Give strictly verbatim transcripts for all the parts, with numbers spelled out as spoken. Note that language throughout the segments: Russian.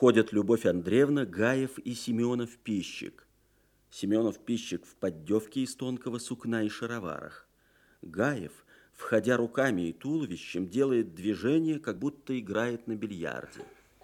Входят Любовь Андреевна, Гаев и Семенов-пищик. Семенов-пищик в поддевке из тонкого сукна и шароварах. Гаев, входя руками и туловищем, делает движение, как будто играет на бильярде.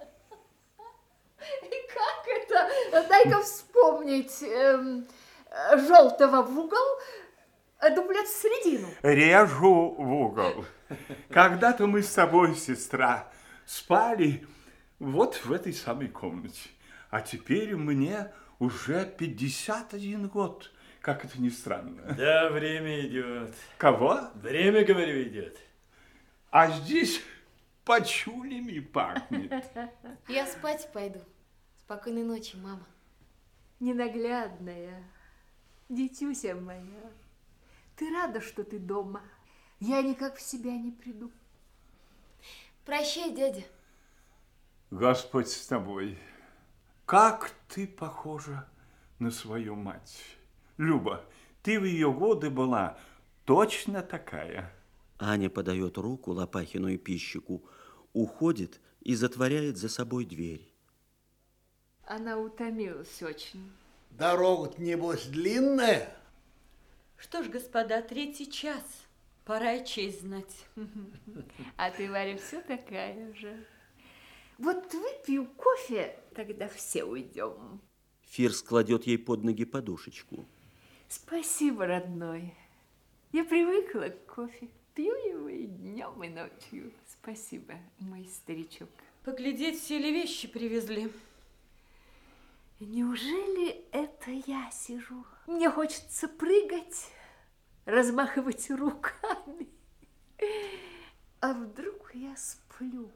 И как это? Дай-ка вспомнить. Эм, желтого в угол, а дублет в середину. Режу в угол. Когда-то мы с тобой, сестра, спали вот в этой самой комнате. А теперь мне уже пятьдесят один год. Как это ни странно. Да, время идет. Кого? Время, говорю, идет. А здесь пачулями пахнет. Я спать пойду. Спокойной ночи, мама. Ненаглядная, дитюся моя, ты рада, что ты дома? Я никак в себя не приду. Прощай, дядя. Господь с тобой. Как ты похожа на свою мать. Люба, ты в ее годы была точно такая. Аня подает руку Лопахину и пищику, уходит и затворяет за собой дверь. Она утомилась очень. Дорога-то, небось, длинная? Что ж, господа, третий час. Пора и честь знать. А ты, Варя, все такая же. Вот выпью кофе, тогда все уйдем. Фирс кладет ей под ноги подушечку. Спасибо, родной. Я привыкла к кофе. Пью его и днем, и ночью. Спасибо, мой старичок. Поглядеть, все ли вещи привезли. Неужели это я сижу? Мне хочется прыгать, размахивать руками. А вдруг я сплю?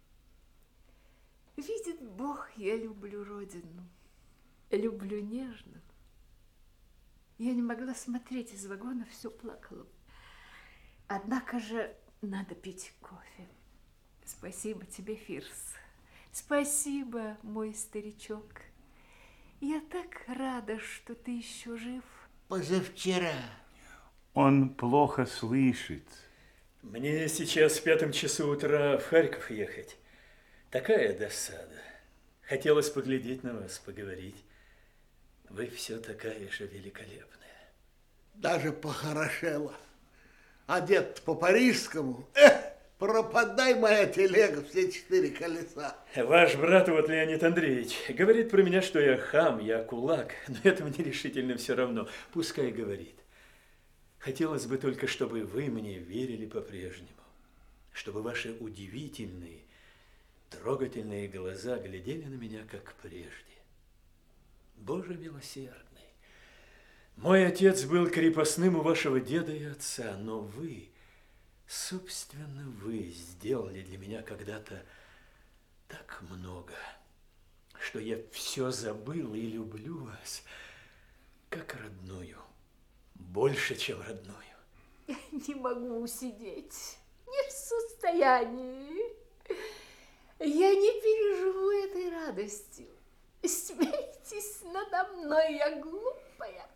Видит Бог, я люблю родину. Люблю нежно. Я не могла смотреть из вагона, все плакала. Однако же надо пить кофе. Спасибо тебе, Фирс. Спасибо, мой старичок. Я так рада, что ты еще жив. Позавчера. Он плохо слышит. Мне сейчас в пятом часу утра в Харьков ехать. Такая досада. Хотелось поглядеть на вас, поговорить. Вы все такая же великолепная. Даже похорошела. Одет по-парижскому. Эх, пропадай, моя телега, все четыре колеса. Ваш брат, вот Леонид Андреевич, говорит про меня, что я хам, я кулак. Но это мне решительно все равно. Пускай говорит. Хотелось бы только, чтобы вы мне верили по-прежнему. Чтобы ваши удивительные, трогательные глаза глядели на меня, как прежде. Боже милосердный, мой отец был крепостным у вашего деда и отца, но вы, собственно, вы сделали для меня когда-то так много, что я все забыл и люблю вас, как родную, больше, чем родную. Я не могу усидеть, не в состоянии. Я не переживу этой радости. Смейтесь надо мной, я глупая.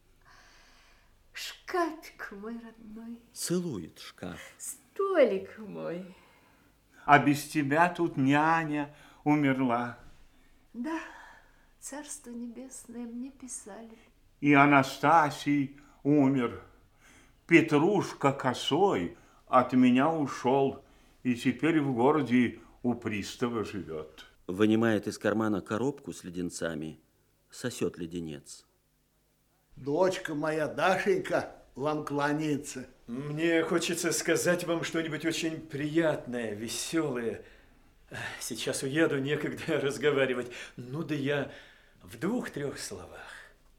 Шкафик мой родной. Целует шкаф. Столик мой. А без тебя тут няня умерла. Да, Царство Небесное мне писали. И Анастасий умер. Петрушка Косой от меня ушел и теперь в городе у пристава живет. Вынимает из кармана коробку с леденцами, сосет леденец. Дочка моя Дашенька вам кланяется. Мне хочется сказать вам что-нибудь очень приятное, веселое. Сейчас уеду, некогда разговаривать. Ну да я в двух-трех словах.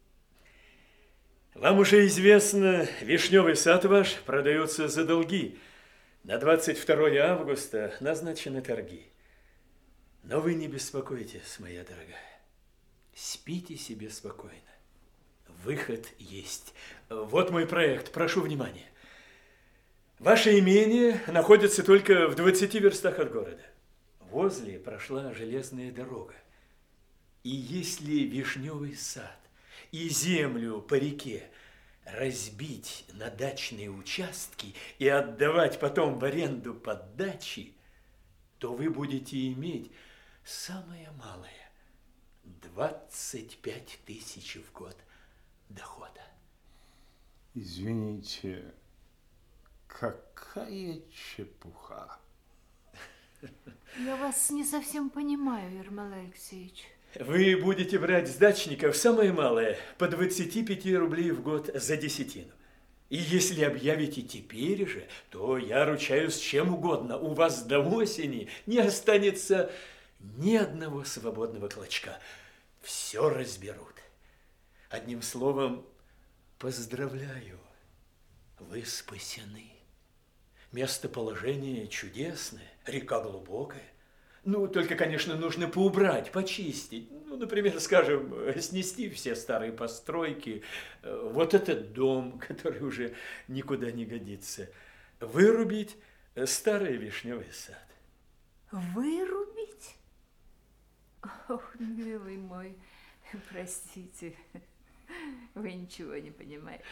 Вам уже известно, вишневый сад ваш продается за долги. На двадцать второе августа назначены торги. Но вы не беспокойтесь, моя дорогая. Спите себе спокойно. Выход есть. Вот мой проект, прошу внимания. Ваше имение находится только в двадцати верстах от города. Возле прошла железная дорога. И если вишневый сад и землю по реке разбить на дачные участки и отдавать потом в аренду под дачи, то вы будете иметь самое малое двадцать пять тысяч в год дохода. Извините, какая чепуха. Я вас не совсем понимаю, Ермолай Алексеевич. Вы будете брать с дачников самое малое по двадцати пяти рублей в год за десятину. И если объявите теперь же, то я ручаюсь чем угодно. У вас до осени не останется ни одного свободного клочка. Все разберут. Одним словом, поздравляю, вы спасены. Местоположение чудесное, река глубокая. Ну, только, конечно, нужно поубрать, почистить. Ну, например, скажем, снести все старые постройки. Вот этот дом, который уже никуда не годится. Вырубить старый вишневый сад. Вырубить? Ох, милый мой, простите, вы ничего не понимаете.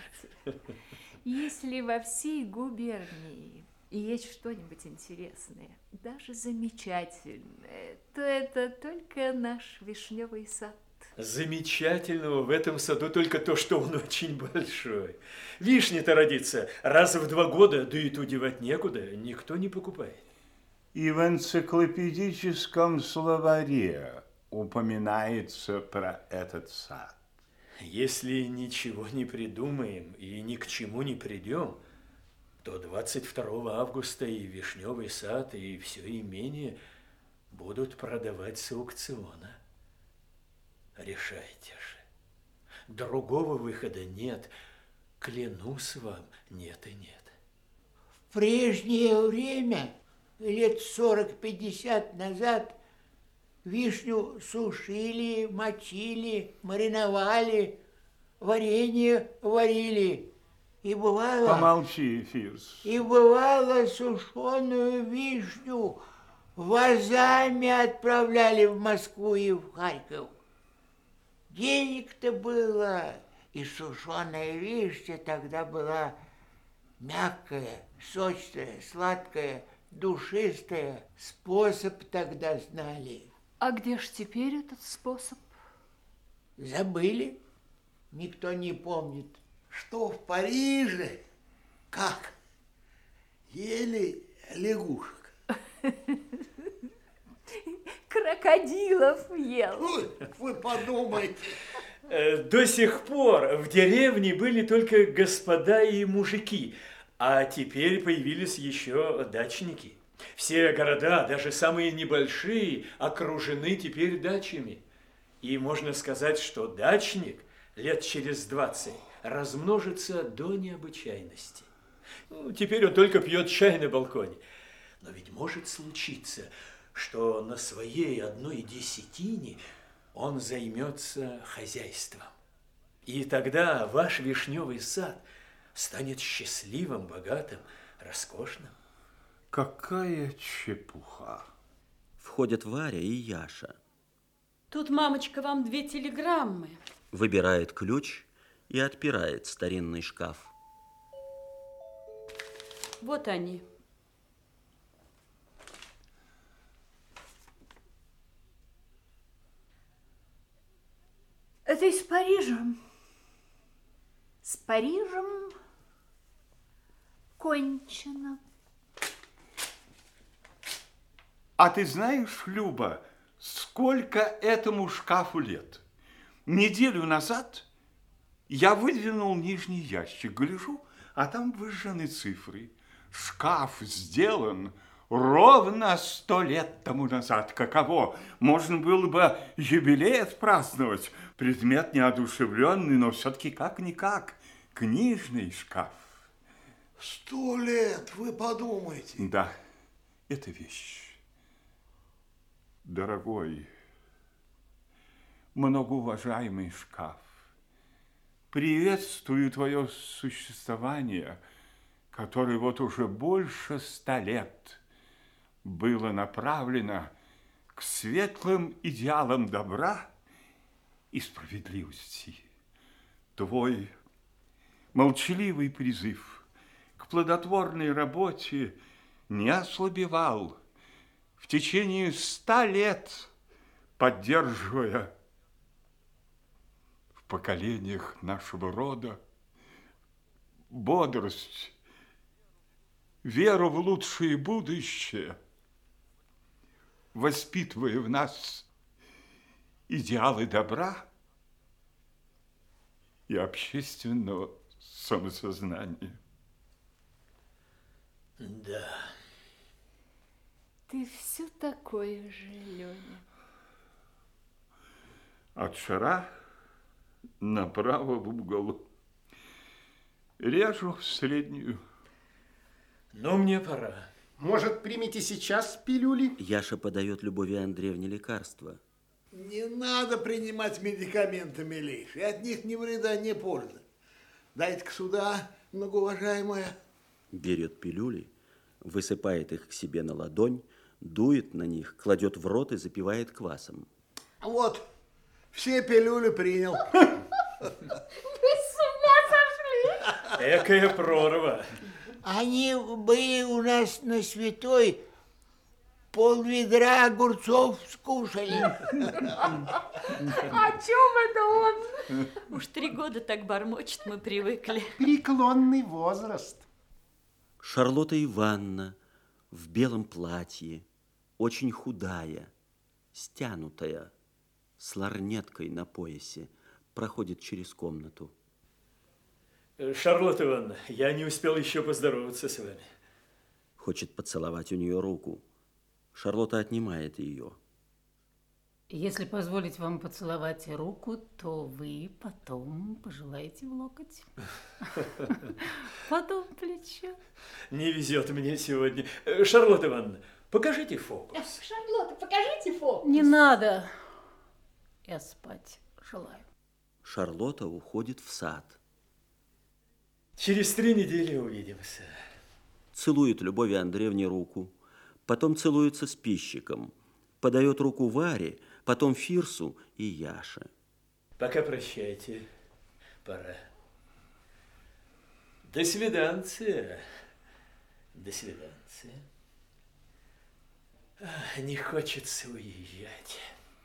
Если во всей губернии есть что-нибудь интересное, даже замечательное, то это только наш вишневый сад. Замечательного в этом саду только то, что он очень большой. Вишня-то родится раз в два года, да и ту девать некуда, никто не покупает. И в энциклопедическом словаре упоминается про этот сад. Если ничего не придумаем и ни к чему не придем, то двадцать второго августа и вишневый сад, и все имение будут продавать с аукциона. Решайте же. Другого выхода нет. Клянусь вам, нет и нет. В прежнее время, лет сорок-пятьдесят назад, вишню сушили, мочили, мариновали, варенье варили. И бывало... Помолчи, Фирс. И бывало сушеную вишню вазами отправляли в Москву и в Харьков. Денег-то было, и сушеная вишня тогда была мягкая, сочная, сладкая, душистая. Способ тогда знали. А где ж теперь этот способ? Забыли, никто не помнит. Что в Париже? Как? Ели лягушек. Крокодилов ел. Ой, вы подумайте. До сих пор в деревне были только господа и мужики, а теперь появились еще дачники. Все города, даже самые небольшие, окружены теперь дачами. И можно сказать, что дачник лет через двадцать размножится до необычайности. Ну, теперь он только пьет чай на балконе. Но ведь может случиться, что на своей одной десятине он займется хозяйством. И тогда ваш вишневый сад станет счастливым, богатым, роскошным. Какая чепуха. Входят Варя и Яша. Тут, мамочка, вам две телеграммы. Выбирает ключ и отпирает старинный шкаф. Вот они. Это из Парижа. С Парижем кончено. А ты знаешь, Люба, сколько этому шкафу лет? Неделю назад я выдвинул нижний ящик, гляжу, а там выжжены цифры. Шкаф сделан ровно сто лет тому назад. Каково? Можно было бы юбилей отпраздновать. Предмет неодушевленный, но все-таки как-никак. Книжный шкаф. Сто лет, вы подумайте. Да, это вещь. Дорогой, многоуважаемый шкаф, приветствую твое существование, которое вот уже больше ста лет было направлено к светлым идеалам добра и справедливости. Твой молчаливый призыв к плодотворной работе не ослабевал. В течение ста лет поддерживая в поколениях нашего рода бодрость, веру в лучшее будущее, воспитывая в нас идеалы добра и общественного самосознания. Да. Ты все такое же, Леня. От шара направо в угол. Режу в среднюю. Но мне пора. Может, примите сейчас пилюли? Яша подает Любови Андреевне лекарства. Не надо принимать медикаменты, милейший. От них ни вреда, ни пользы. Дайте-ка сюда, многоуважаемая. Берет пилюли, высыпает их к себе на ладонь, дует на них, кладет в рот и запивает квасом. Вот, все пилюли принял. Вы с ума сошли? Экая прорва. Они были у нас на Святой, пол-ведра огурцов скушали. О чем это он? Уж три года так бормочет, мы привыкли. Преклонный возраст. Шарлотта Ивановна в белом платье, очень худая, стянутая, с ларнеткой на поясе, проходит через комнату. Шарлотта Ивановна, я не успел еще поздороваться с вами. Хочет поцеловать у нее руку. Шарлотта отнимает ее. Если позволить вам поцеловать руку, то вы потом пожелаете в локоть. Потом плечо. Не везет мне сегодня. Шарлотта Ивановна, покажите фокус. Шарлотта, покажите фокус. Не надо. Я спать желаю. Шарлотта уходит в сад. Через три недели увидимся. Целует Любови Андреевне руку. Потом целуется с пищиком. Подает руку Варе, потом Фирсу и Яше. Пока прощайте. Пора. До свиданция. До свиданция. Ах, не хочется уезжать.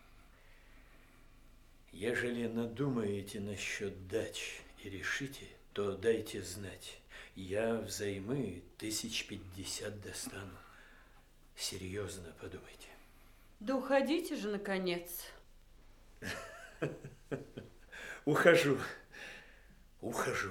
Ежели надумаете насчет дач и решите, то дайте знать. Я взаймы тысяч пятьдесят достану. Серьезно подумайте. Да уходите же, наконец. Ухожу. Ухожу.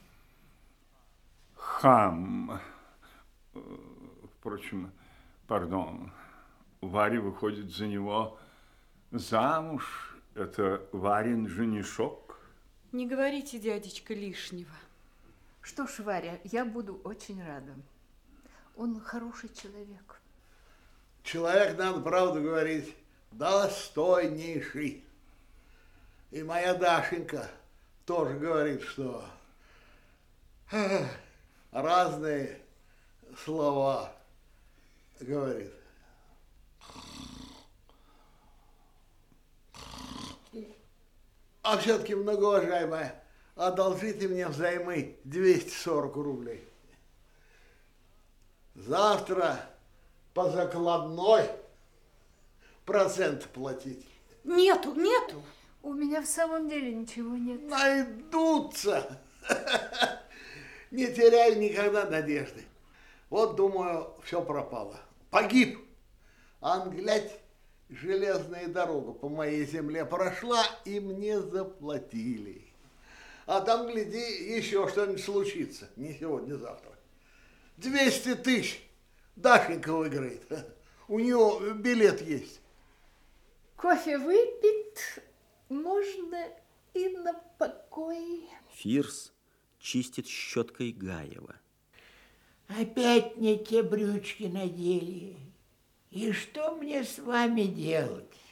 Хам. Впрочем, пардон. Варя выходит за него замуж. Это Варин женишок. Не говорите, дядечка, лишнего. Что ж, Варя, я буду очень рада. Он хороший человек. Человек, надо правду говорить, достойнейший. И моя Дашенька тоже говорит, что эх, разные слова говорит. А все-таки, многоуважаемая, одолжите мне взаймы двести сорок рублей. Завтра по закладной процент платить. Нету, нету. У меня в самом деле ничего нет. Найдутся. Не теряй никогда надежды. Вот, думаю, все пропало. Погиб. Англять, железная дорога по моей земле прошла, и мне заплатили. А там, гляди, еще что-нибудь случится. Не сегодня, не завтра. двести тысяч Дашенька выиграет. У нее билет есть. Кофе выпит, можно и на покой. Фирс чистит щеткой Гаева. Опять не те брючки надели. И что мне с вами делать?